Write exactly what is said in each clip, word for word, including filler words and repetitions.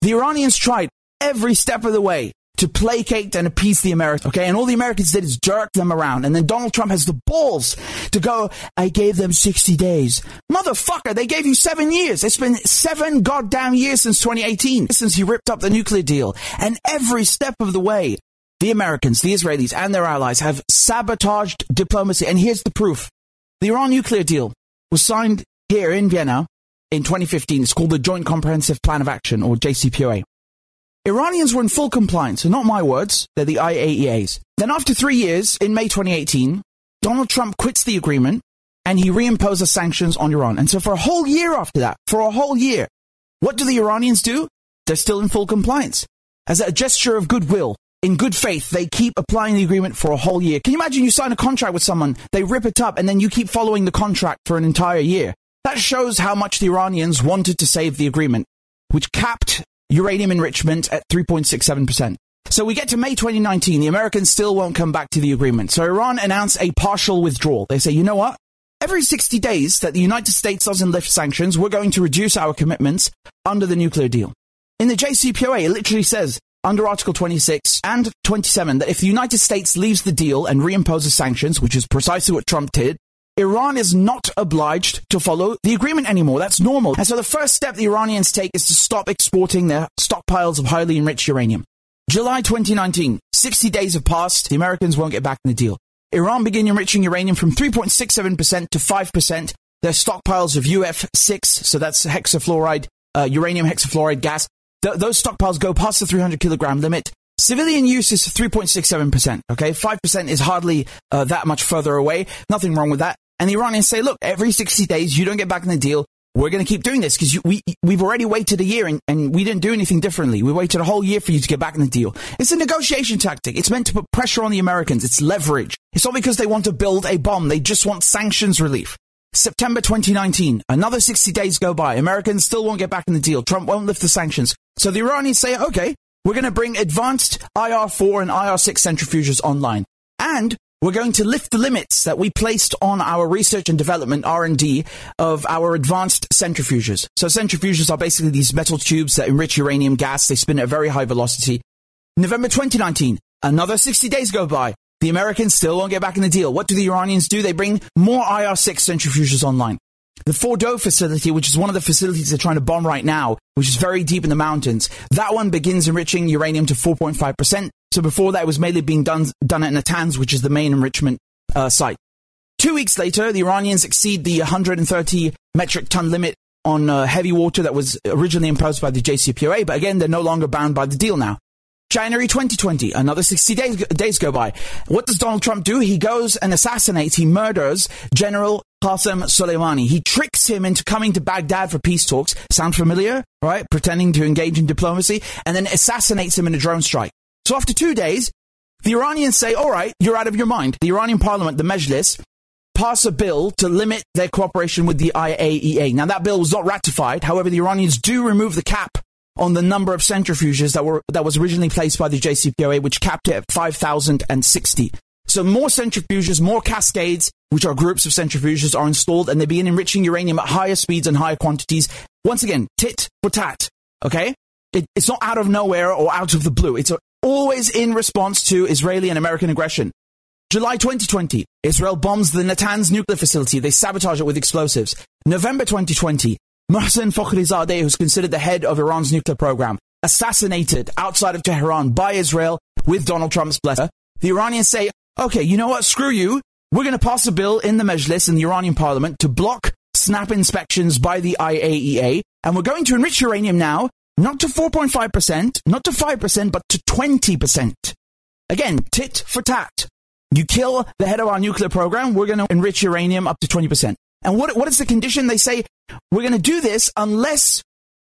The Iranians tried every step of the way to placate and appease the Americans, okay? And all the Americans did is jerk them around. And then Donald Trump has the balls to go, I gave them sixty days. Motherfucker, they gave you seven years. It's been seven goddamn years since twenty eighteen, since he ripped up the nuclear deal. And every step of the way, the Americans, the Israelis, and their allies have sabotaged diplomacy. And here's the proof. The Iran nuclear deal was signed here in Vienna in twenty fifteen. It's called the Joint Comprehensive Plan of Action, or J C P O A. Iranians were in full compliance, so not my words, they're the I A E A's. Then after three years, in May twenty eighteen, Donald Trump quits the agreement and he reimposes sanctions on Iran. And so for a whole year after that, for a whole year, what do the Iranians do? They're still in full compliance. As a gesture of goodwill, in good faith, they keep applying the agreement for a whole year. Can you imagine you sign a contract with someone, they rip it up, and then you keep following the contract for an entire year? That shows how much the Iranians wanted to save the agreement, which capped uranium enrichment at three point six seven percent. So we get to May twenty nineteen, the Americans still won't come back to the agreement. So Iran announced a partial withdrawal. They say, you know what? Every sixty days that the United States doesn't lift sanctions, we're going to reduce our commitments under the nuclear deal. In the J C P O A, it literally says, under Article twenty-six and twenty-seven, that if the United States leaves the deal and reimposes sanctions, which is precisely what Trump did, Iran is not obliged to follow the agreement anymore. That's normal. And so the first step the Iranians take is to stop exporting their stockpiles of highly enriched uranium. July twenty nineteen, sixty days have passed. The Americans won't get back in the deal. Iran begin enriching uranium from three point six seven percent to five percent. Their stockpiles of U F six, so that's hexafluoride, uh, uranium hexafluoride gas, th- those stockpiles go past the three hundred kilogram limit. Civilian use is three point six seven percent, okay? five percent is hardly uh, that much further away. Nothing wrong with that. And the Iranians say, look, every sixty days, you don't get back in the deal. We're going to keep doing this because we, we've already waited a year and, and we didn't do anything differently. We waited a whole year for you to get back in the deal. It's a negotiation tactic. It's meant to put pressure on the Americans. It's leverage. It's not because they want to build a bomb. They just want sanctions relief. September twenty nineteen, another sixty days go by. Americans still won't get back in the deal. Trump won't lift the sanctions. So the Iranians say, okay, we're going to bring advanced I R four and I R six centrifuges online. And we're going to lift the limits that we placed on our research and development, R and D, of our advanced centrifuges. So centrifuges are basically these metal tubes that enrich uranium gas. They spin at a very high velocity. November twenty nineteen, another sixty days go by. The Americans still won't get back in the deal. What do the Iranians do? They bring more I R six centrifuges online. The Fordow facility, which is one of the facilities they're trying to bomb right now, which is very deep in the mountains, that one begins enriching uranium to four point five percent. So before that, it was mainly being done done at Natanz, which is the main enrichment uh, site. Two weeks later, the Iranians exceed the one hundred thirty metric ton limit on uh, heavy water that was originally imposed by the J C P O A, but again, they're no longer bound by the deal now. January twenty twenty, another sixty days, days go by. What does Donald Trump do? He goes and assassinates, he murders General Qasem Soleimani. He tricks him into coming to Baghdad for peace talks. Sound familiar? Right? Pretending to engage in diplomacy, and then assassinates him in a drone strike. So after two days, the Iranians say, all right, you're out of your mind. The Iranian parliament, the Mejlis, pass a bill to limit their cooperation with the I A E A. Now, that bill was not ratified. However, the Iranians do remove the cap on the number of centrifuges that were that was originally placed by the J C P O A, which capped it at five thousand sixty. So more centrifuges, more cascades, which are groups of centrifuges, are installed, and they begin enriching uranium at higher speeds and higher quantities. Once again, tit for tat, okay? It, it's not out of nowhere or out of the blue. It's a always in response to Israeli and American aggression. July twenty twenty, Israel bombs the Natanz nuclear facility. They sabotage it with explosives. November twenty twenty, Mohsen Fakhrizadeh, who's considered the head of Iran's nuclear program, assassinated outside of Tehran by Israel with Donald Trump's blessing. The Iranians say, okay, you know what? Screw you. We're going to pass a bill in the Mejlis, in the Iranian parliament, to block snap inspections by the I A E A. And we're going to enrich uranium now, not to four point five percent, not to five percent, but to twenty percent. Again, tit for tat. You kill the head of our nuclear program, we're going to enrich uranium up to twenty percent. And what what is the condition? They say, we're going to do this unless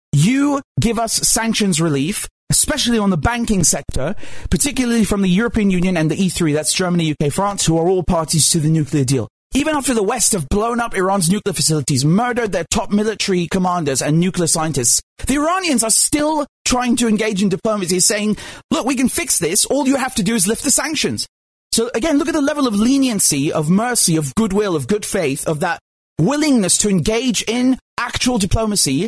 you give us sanctions relief, especially on the banking sector, particularly from the European Union and the E three, that's Germany, U K, France, who are all parties to the nuclear deal. Even after the West have blown up Iran's nuclear facilities, murdered their top military commanders and nuclear scientists, the Iranians are still trying to engage in diplomacy, saying, look, we can fix this. All you have to do is lift the sanctions. So again, look at the level of leniency, of mercy, of goodwill, of good faith, of that willingness to engage in actual diplomacy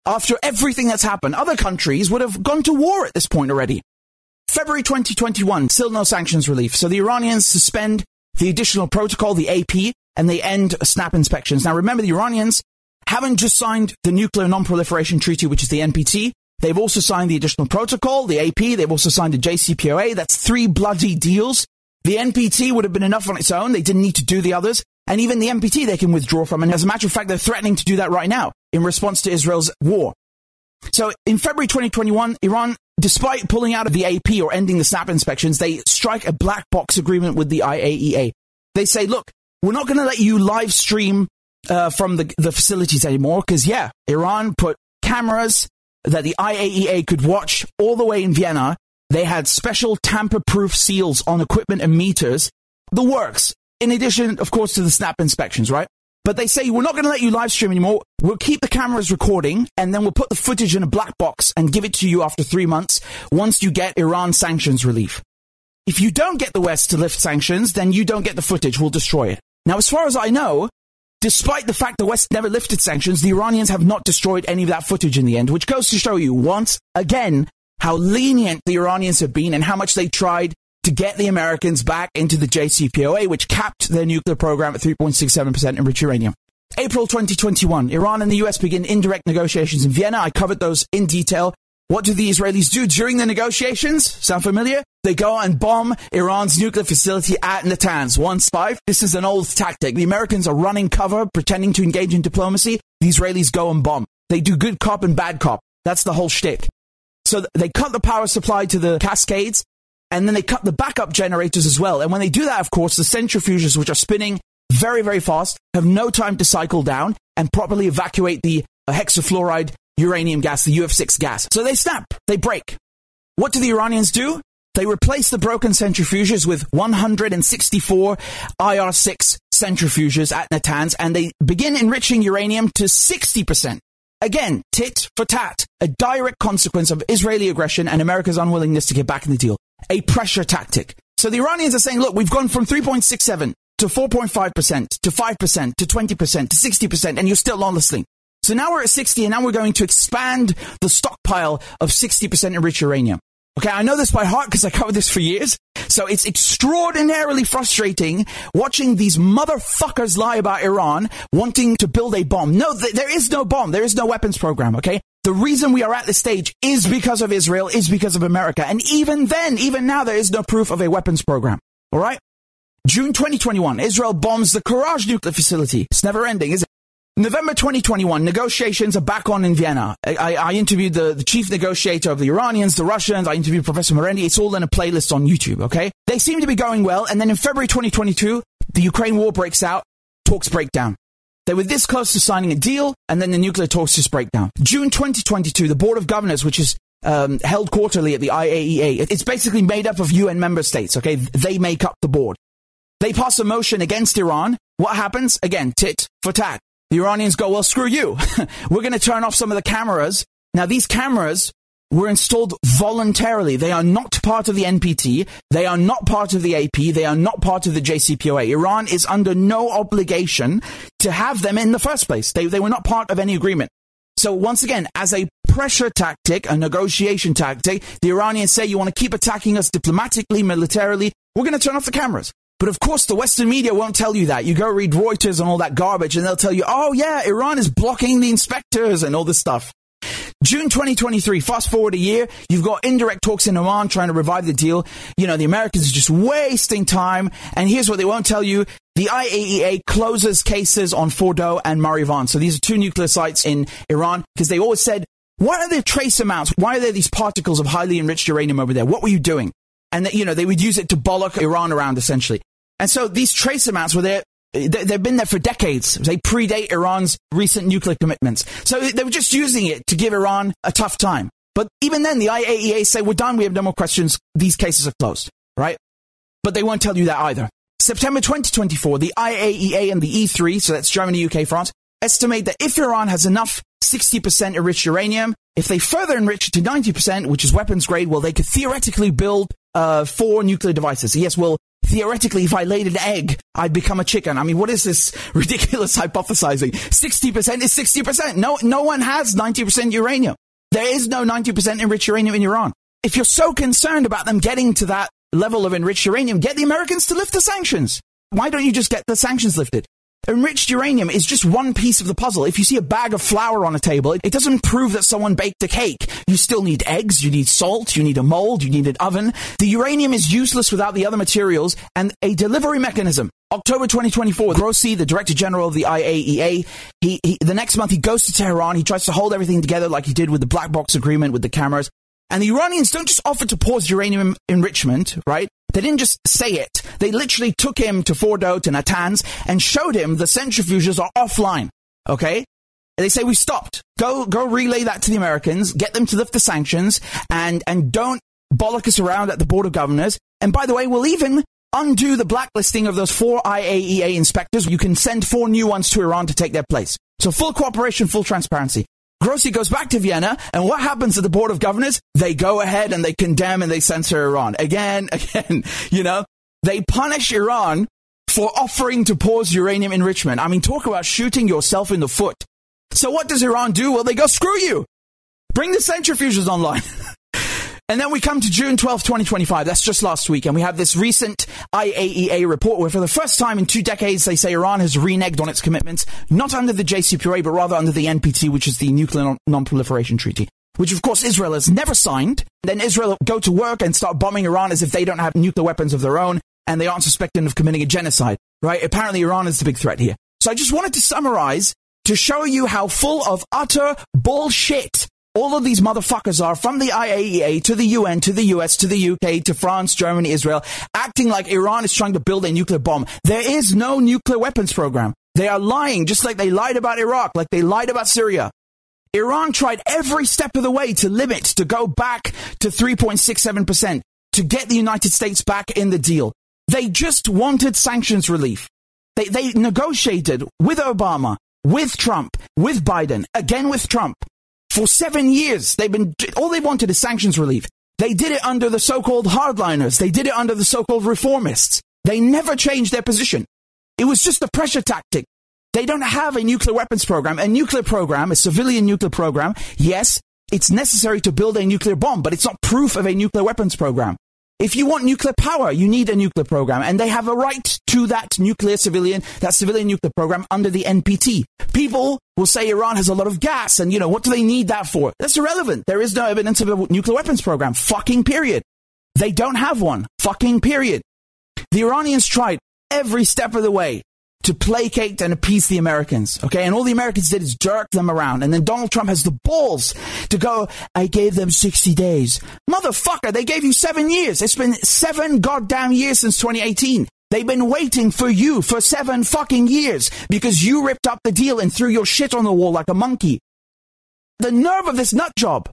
After everything that's happened, other countries would have gone to war at this point already. February twenty twenty-one, still no sanctions relief. So the Iranians suspend the additional protocol, the A P, and they end snap inspections. Now remember, the Iranians haven't just signed the Nuclear Non-Proliferation Treaty, which is the N P T. They've also signed the additional protocol, the A P. They've also signed the J C P O A. That's three bloody deals. The N P T would have been enough on its own. They didn't need to do the others. And even the N P T they can withdraw from. And as a matter of fact, they're threatening to do that right now in response to Israel's war. So in February twenty twenty-one, Iran, despite pulling out of the A P or ending the snap inspections, they strike a black box agreement with the I A E A. They say, look, we're not going to let you live stream uh, from the, the facilities anymore because, yeah, Iran put cameras that the I A E A could watch all the way in Vienna. They had special tamper-proof seals on equipment and meters. The works. In addition, of course, to the snap inspections, right? But they say, we're not going to let you live stream anymore. We'll keep the cameras recording, and then we'll put the footage in a black box and give it to you after three months once you get Iran sanctions relief. If you don't get the West to lift sanctions, then you don't get the footage. We'll destroy it. Now, as far as I know, despite the fact the West never lifted sanctions, the Iranians have not destroyed any of that footage in the end, which goes to show you once again how lenient the Iranians have been and how much they tried to get the Americans back into the J C P O A, which capped their nuclear program at three point six seven percent enriched uranium. April twenty twenty-one, Iran and the U S begin indirect negotiations in Vienna. I covered those in detail. What do the Israelis do during the negotiations? Sound familiar? They go and bomb Iran's nuclear facility at Natanz. One five. This is an old tactic. The Americans are running cover, pretending to engage in diplomacy. The Israelis go and bomb. They do good cop and bad cop. That's the whole shtick. So they cut the power supply to the cascades, and then they cut the backup generators as well. And when they do that, of course, the centrifuges, which are spinning very, very fast, have no time to cycle down and properly evacuate the hexafluoride uranium gas, the U F six gas. So they snap. They break. What do the Iranians do? They replace the broken centrifuges with one hundred sixty-four I R six centrifuges at Natanz, and they begin enriching uranium to sixty percent. Again, tit for tat, a direct consequence of Israeli aggression and America's unwillingness to get back in the deal. A pressure tactic. So the Iranians are saying, look, we've gone from three point six seven to four point five percent to five percent to twenty percent to sixty percent, and you're still not listening. So now we're at sixty, and now we're going to expand the stockpile of sixty percent enriched uranium. Okay, I know this by heart because I covered this for years. So it's extraordinarily frustrating watching these motherfuckers lie about Iran wanting to build a bomb. No, th- there is no bomb. There is no weapons program, okay? The reason we are at this stage is because of Israel, is because of America. And even then, even now, there is no proof of a weapons program. All right? June twenty twenty-one, Israel bombs the Courage nuclear facility. It's never ending, is it? November twenty twenty-one, negotiations are back on in Vienna. I, I, I interviewed the, the chief negotiator of the Iranians, the Russians. I interviewed Professor Morendi. It's all in a playlist on YouTube, okay? They seem to be going well. And then in February twenty twenty-two, the Ukraine war breaks out. Talks break down. They were this close to signing a deal, and then the nuclear talks just break down. June twenty twenty-two, the Board of Governors, which is um, held quarterly at the I A E A, it's basically made up of U N member states, okay? They make up the board. They pass a motion against Iran. What happens? Again, tit for tat. The Iranians go, well, screw you. We're going to turn off some of the cameras. Now, these cameras were installed voluntarily. They are not part of the N P T. They are not part of the A P. They are not part of the J C P O A. Iran is under no obligation to have them in the first place. They, they were not part of any agreement. So once again, as a pressure tactic, a negotiation tactic, the Iranians say, you want to keep attacking us diplomatically, militarily, we're going to turn off the cameras. But of course, the Western media won't tell you that. You go read Reuters and all that garbage, and they'll tell you, oh yeah, Iran is blocking the inspectors and all this stuff. June twenty twenty-three, fast forward a year, you've got indirect talks in Oman trying to revive the deal. You know, the Americans are just wasting time. And here's what they won't tell you. The I A E A closes cases on Fordow and Marivan. So these are two nuclear sites in Iran, because they always said, what are the trace amounts? Why are there these particles of highly enriched uranium over there? What were you doing? And, that, you know, they would use it to bollock Iran around, essentially. And so these trace amounts were there. They've been there for decades. They predate Iran's recent nuclear commitments. So they were just using it to give Iran a tough time. But even then, the I A E A say, we're done. We have no more questions. These cases are closed, right? But they won't tell you that either. September twenty twenty-four, the I A E A and the E three, so that's Germany, U K, France, estimate that if Iran has enough sixty percent enriched uranium, if they further enrich it to ninety percent, which is weapons grade, well, they could theoretically build uh, four nuclear devices. Yes, well, theoretically, if I laid an egg, I'd become a chicken. I mean, what is this ridiculous hypothesizing? sixty percent is sixty percent. No, no one has ninety percent uranium. There is no ninety percent enriched uranium in Iran. If you're so concerned about them getting to that level of enriched uranium, get the Americans to lift the sanctions. Why don't you just get the sanctions lifted? Enriched uranium is just one piece of the puzzle. If you see a bag of flour on a table, it doesn't prove that someone baked a cake. You still need eggs, you need salt, you need a mold, you need an oven. The uranium is useless without the other materials and a delivery mechanism. October twenty twenty-four, Grossi, the Director General of the I A E A, he, he, the next month he goes to Tehran, he tries to hold everything together like he did with the black box agreement with the cameras. And the Iranians don't just offer to pause uranium enrichment, right? They didn't just say it. They literally took him to Fordo, to Natanz, and showed him the centrifuges are offline, okay? And they say, we stopped. Go go relay that to the Americans, get them to lift the sanctions, and, and don't bollock us around at the Board of Governors. And by the way, we'll even undo the blacklisting of those four I A E A inspectors. You can send four new ones to Iran to take their place. So full cooperation, full transparency. Grossi goes back to Vienna, and what happens at the Board of Governors? They go ahead and they condemn and they censor Iran. Again, again, you know, they punish Iran for offering to pause uranium enrichment. I mean, talk about shooting yourself in the foot. So what does Iran do? Well, they go, screw you. Bring the centrifuges online. And then we come to June twelfth, twenty twenty-five. That's just last week. And we have this recent I A E A report where for the first time in two decades, they say Iran has reneged on its commitments, not under the J C P O A, but rather under the N P T, which is the Nuclear Non-Proliferation Treaty, which of course Israel has never signed. Then Israel go to work and start bombing Iran as if they don't have nuclear weapons of their own and they aren't suspected of committing a genocide, right? Apparently Iran is the big threat here. So I just wanted to summarize to show you how full of utter bullshit all of these motherfuckers are, from the I A E A to the U N, to the U S, to the U K, to France, Germany, Israel, acting like Iran is trying to build a nuclear bomb. There is no nuclear weapons program. They are lying, just like they lied about Iraq, like they lied about Syria. Iran tried every step of the way to limit, to go back to three point six seven percent, to get the United States back in the deal. They just wanted sanctions relief. They, they negotiated with Obama, with Trump, with Biden, again with Trump. For seven years, they've been, all they wanted is sanctions relief. They did it under the so-called hardliners. They did it under the so-called reformists. They never changed their position. It was just a pressure tactic. They don't have a nuclear weapons program. A nuclear program, a civilian nuclear program, yes, it's necessary to build a nuclear bomb, but it's not proof of a nuclear weapons program. If you want nuclear power, you need a nuclear program, and they have a right to that nuclear civilian, that civilian nuclear program under the N P T. People will say Iran has a lot of gas, and, you know, what do they need that for? That's irrelevant. There is no evidence of a nuclear weapons program. Fucking period. They don't have one. Fucking period. The Iranians tried every step of the way to placate and appease the Americans, okay? And all the Americans did is jerk them around. And then Donald Trump has the balls to go, I gave them sixty days. Motherfucker, they gave you seven years. It's been seven goddamn years since twenty eighteen. They've been waiting for you for seven fucking years because you ripped up the deal and threw your shit on the wall like a monkey. The nerve of this nut job.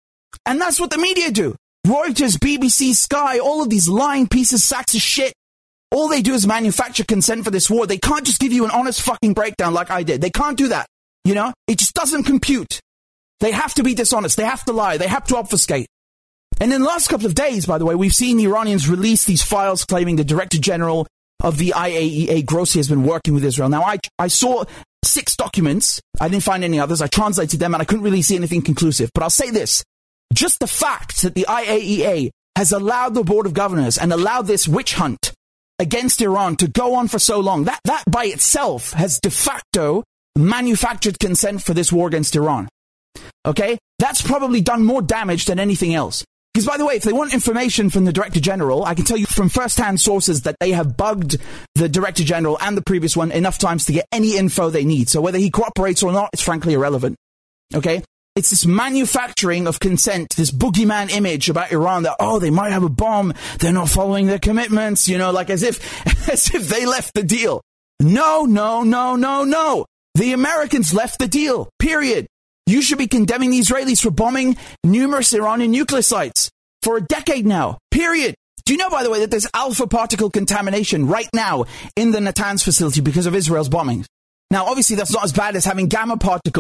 And that's what the media do. Reuters, B B C, Sky, all of these lying pieces, sacks of shit. All they do is manufacture consent for this war. They can't just give you an honest fucking breakdown like I did. They can't do that. You know, it just doesn't compute. They have to be dishonest. They have to lie. They have to obfuscate. And in the last couple of days, by the way, we've seen the Iranians release these files claiming the Director General of the I A E A, Grossi, has been working with Israel. Now, I, I saw six documents. I didn't find any others. I translated them and I couldn't really see anything conclusive. But I'll say this. Just the fact that the I A E A has allowed the Board of Governors and allowed this witch hunt against Iran to go on for so long, that, that by itself has de facto manufactured consent for this war against Iran. Okay? That's probably done more damage than anything else. Because, by the way, if they want information from the Director General, I can tell you from first-hand sources that they have bugged the Director General and the previous one enough times to get any info they need. So whether he cooperates or not, it's frankly irrelevant. Okay? It's this manufacturing of consent, this boogeyman image about Iran that, oh, they might have a bomb, they're not following their commitments, you know, like as if, as if they left the deal. No, no, no, no, no. The Americans left the deal, period. You should be condemning the Israelis for bombing numerous Iranian nuclear sites for a decade now, period. Do you know, by the way, that there's alpha particle contamination right now in the Natanz facility because of Israel's bombings? Now, obviously, that's not as bad as having gamma particles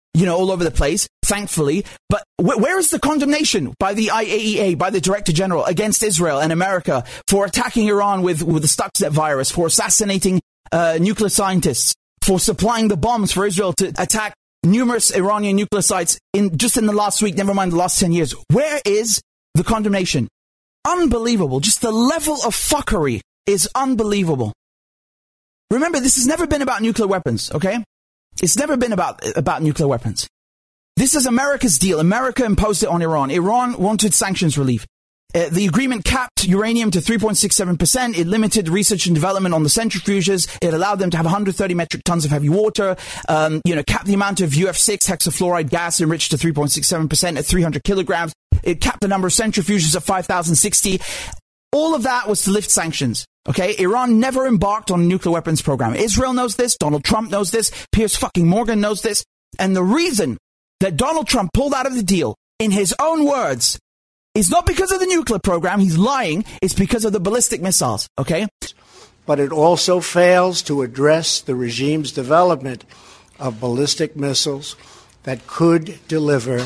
you know, all over the place, thankfully. But wh- where is the condemnation by the I A E A, by the Director General against Israel and America for attacking Iran with, with the Stuxnet virus, for assassinating uh, nuclear scientists, for supplying the bombs for Israel to attack numerous Iranian nuclear sites in just in the last week, never mind the last ten years? Where is the condemnation? Unbelievable. Just the level of fuckery is unbelievable. Remember, this has never been about nuclear weapons, okay? It's never been about, about nuclear weapons. This is America's deal. America imposed it on Iran. Iran wanted sanctions relief. Uh, the agreement capped uranium to three point six seven percent. It limited research and development on the centrifuges. It allowed them to have one hundred thirty metric tons of heavy water. Um, you know, capped the amount of U F six hexafluoride gas enriched to three point six seven percent at three hundred kilograms. It capped the number of centrifuges at five thousand sixty. All of that was to lift sanctions. Okay, Iran never embarked on a nuclear weapons program. Israel knows this. Donald Trump knows this. Piers fucking Morgan knows this. And the reason that Donald Trump pulled out of the deal, in his own words, is not because of the nuclear program. He's lying. It's because of the ballistic missiles. Okay? But it also fails to address the regime's development of ballistic missiles that could deliver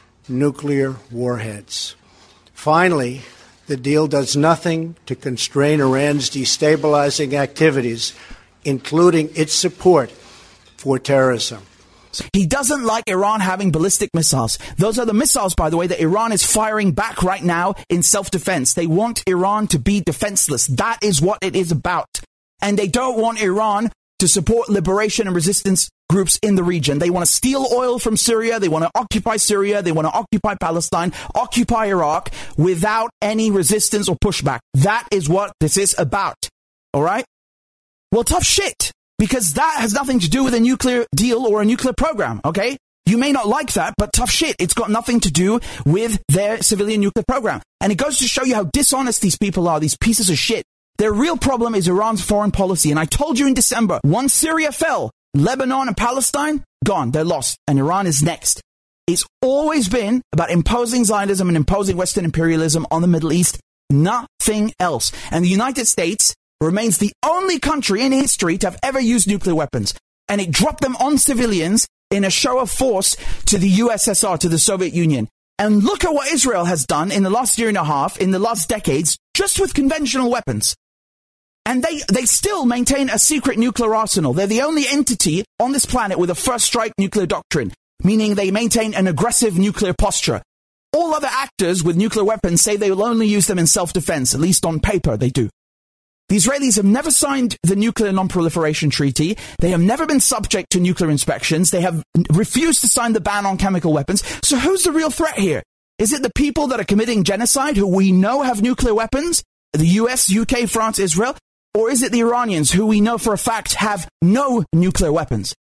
nuclear warheads. Finally, the deal does nothing to constrain Iran's destabilizing activities, including its support for terrorism. He doesn't like Iran having ballistic missiles. Those are the missiles, by the way, that Iran is firing back right now in self-defense. They want Iran to be defenseless. That is what it is about. And they don't want Iran to support liberation and resistance groups in the region. They want to steal oil from Syria. They want to occupy Syria. They want to occupy Palestine, occupy Iraq without any resistance or pushback. That is what this is about. All right? Well, tough shit, because that has nothing to do with a nuclear deal or a nuclear program. Okay? You may not like that, but tough shit. It's got nothing to do with their civilian nuclear program. And it goes to show you how dishonest these people are, these pieces of shit. Their real problem is Iran's foreign policy. And I told you in December, once Syria fell, Lebanon and Palestine, gone. They're lost. And Iran is next. It's always been about imposing Zionism and imposing Western imperialism on the Middle East. Nothing else. And the United States remains the only country in history to have ever used nuclear weapons. And it dropped them on civilians in a show of force to the U S S R, to the Soviet Union. And look at what Israel has done in the last year and a half, in the last decades, just with conventional weapons. And they, they still maintain a secret nuclear arsenal. They're the only entity on this planet with a first strike nuclear doctrine, meaning they maintain an aggressive nuclear posture. All other actors with nuclear weapons say they will only use them in self-defense, at least on paper they do. The Israelis have never signed the Nuclear Non-Proliferation Treaty. They have never been subject to nuclear inspections. They have refused to sign the ban on chemical weapons. So who's the real threat here? Is it the people that are committing genocide who we know have nuclear weapons? The U S, U K, France, Israel? Or is it the Iranians who we know for a fact have no nuclear weapons?